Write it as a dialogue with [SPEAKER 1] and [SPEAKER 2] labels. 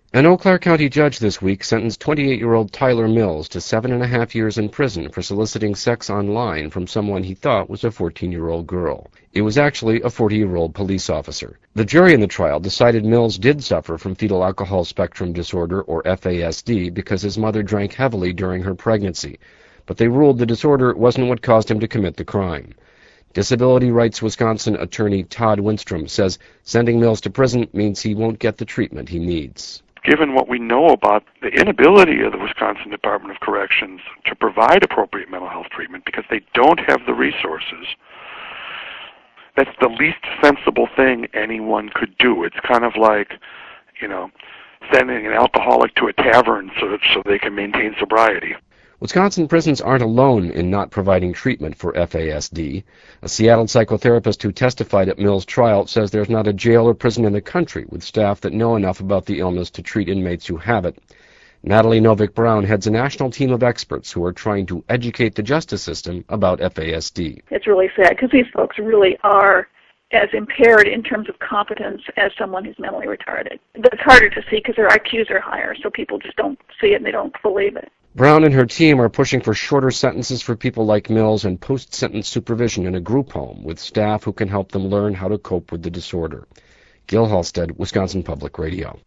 [SPEAKER 1] An Eau Claire County judge this week sentenced 28-year-old Tyler Mills to 7.5 years in prison for soliciting sex online from someone he thought was a 14-year-old girl. It was actually a 40-year-old police officer. The jury in the trial decided Mills did suffer from fetal alcohol spectrum disorder, or FASD, because his mother drank heavily during her pregnancy, but they ruled the disorder wasn't what caused him to commit the crime. Disability Rights Wisconsin attorney Todd Winstrom says sending Mills to prison means he won't get the treatment he needs.
[SPEAKER 2] Given what we know about the inability of the Wisconsin Department of Corrections to provide appropriate mental health treatment because they don't have the resources, that's the least sensible thing anyone could do. It's kind of like, sending an alcoholic to a tavern so they can maintain sobriety.
[SPEAKER 1] Wisconsin prisons aren't alone in not providing treatment for FASD. A Seattle psychotherapist who testified at Mills' trial says there's not a jail or prison in the country with staff that know enough about the illness to treat inmates who have it. Natalie Novick-Brown heads a national team of experts who are trying to educate the justice system about FASD.
[SPEAKER 3] It's really sad because these folks really are as impaired in terms of competence as someone who's mentally retarded. But it's harder to see because their IQs are higher, so people just don't see it and they don't believe it.
[SPEAKER 1] Brown and her team are pushing for shorter sentences for people like Mills and post-sentence supervision in a group home with staff who can help them learn how to cope with the disorder. Gil Halstead, Wisconsin Public Radio.